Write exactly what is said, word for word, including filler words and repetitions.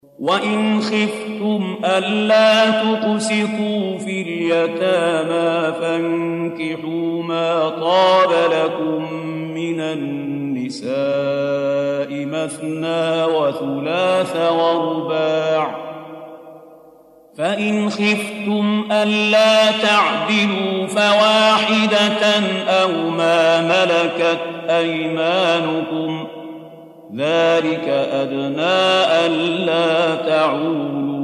وإن خفتم ألا تقسطوا في اليتامى فانكحوا ما طاب لكم من النساء مثنى وثلاث ورباع، فإن خفتم ألا تعدلوا فواحدة أو ما ملكت أيمانكم ذلك أدنى ألا تعولوا.